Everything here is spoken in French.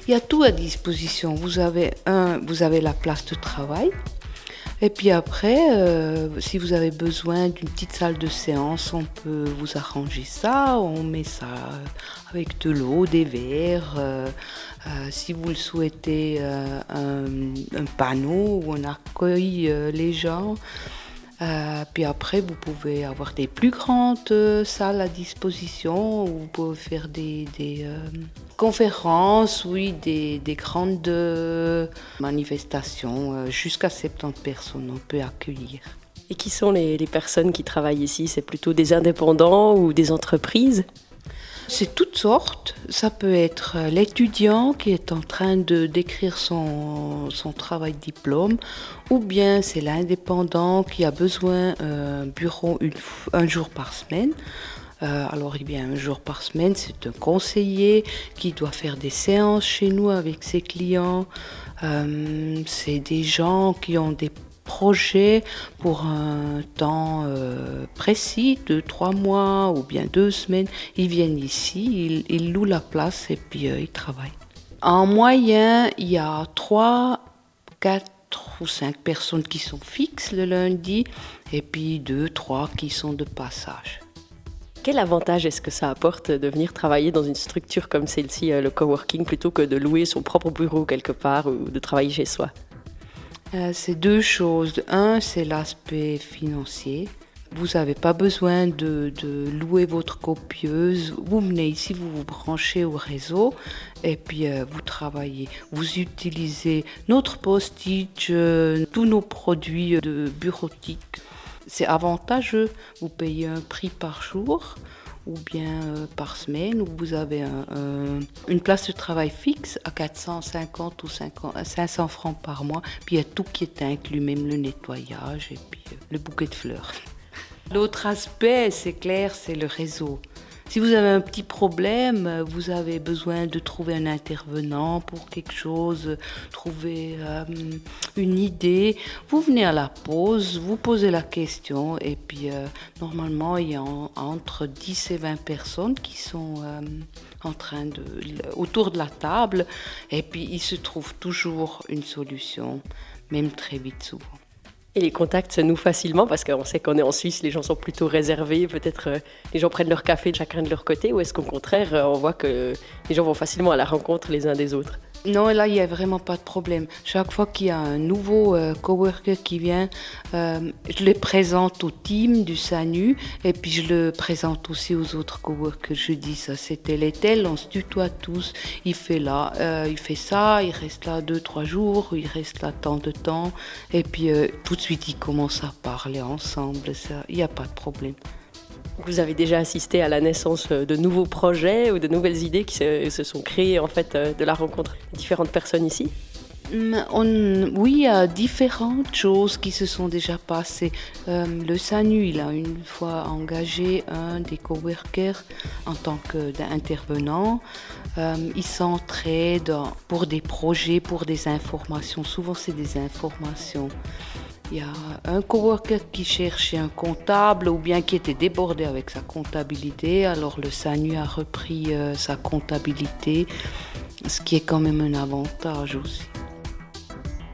Il y a tout à disposition. Vous avez la place de travail. Et puis après, si vous avez besoin d'une petite salle de séance, on peut vous arranger ça. On met ça avec de l'eau, des verres. Si vous le souhaitez, un panneau où on accueille les gens. Puis après, vous pouvez avoir des plus grandes salles à disposition où vous pouvez faire des conférences, des grandes manifestations. Jusqu'à 70 personnes, on peut accueillir. Et qui sont les personnes qui travaillent ici? C'est plutôt des indépendants ou des entreprises? C'est toutes sortes. Ça peut être l'étudiant qui est en train d'écrire son travail de diplôme, ou bien c'est l'indépendant qui a besoin d'un bureau un jour par semaine. Alors, un jour par semaine, c'est un conseiller qui doit faire des séances chez nous avec ses clients. C'est des gens qui ont des projets pour un temps précis, 2-3 mois ou bien 2 semaines. Ils viennent ici, ils louent la place et puis ils travaillent. En moyenne, il y a 3, 4 ou 5 personnes qui sont fixes le lundi et puis 2, 3 qui sont de passage. Quel avantage est-ce que ça apporte de venir travailler dans une structure comme celle-ci, le coworking, plutôt que de louer son propre bureau quelque part ou de travailler chez soi? C'est 2 choses. Un, c'est l'aspect financier. Vous n'avez pas besoin de louer votre copieuse. Vous venez ici, vous vous branchez au réseau et puis vous travaillez. Vous utilisez notre post-it, tous nos produits de bureautique. C'est avantageux. Vous payez un prix par jour ou bien par semaine, où vous avez une place de travail fixe à 450 ou 500 francs par mois. Puis il y a tout qui est inclus, même le nettoyage et puis le bouquet de fleurs. L'autre aspect, c'est clair, c'est le réseau. Si vous avez un petit problème, vous avez besoin de trouver un intervenant pour quelque chose, trouver une idée, vous venez à la pause, vous posez la question et puis normalement il y a entre 10 et 20 personnes qui sont autour de la table et puis il se trouve toujours une solution, même très vite souvent. Et les contacts se nouent facilement parce qu'on sait qu'on est en Suisse, les gens sont plutôt réservés, peut-être les gens prennent leur café chacun de leur côté, ou est-ce qu'au contraire on voit que les gens vont facilement à la rencontre les uns des autres? Non, là, il n'y a vraiment pas de problème. Chaque fois qu'il y a un nouveau coworker qui vient, je le présente au team du SANU et puis je le présente aussi aux autres coworkers. Je dis ça, c'est tel et tel, on se tutoie tous. Il fait ça, il reste là 2-3 jours, il reste là tant de temps. Et puis tout de suite, ils commencent à parler ensemble. Il n'y a pas de problème. Vous avez déjà assisté à la naissance de nouveaux projets ou de nouvelles idées qui se sont créées en fait de la rencontre de différentes personnes ici? Oui, il y a différentes choses qui se sont déjà passées. Le SANU, il a une fois engagé un des coworkers en tant qu'intervenant. Ils s'entraident pour des projets, pour des informations. Souvent, c'est des informations. Il y a un coworker qui cherchait un comptable ou bien qui était débordé avec sa comptabilité. Alors le SANU a repris sa comptabilité, ce qui est quand même un avantage aussi.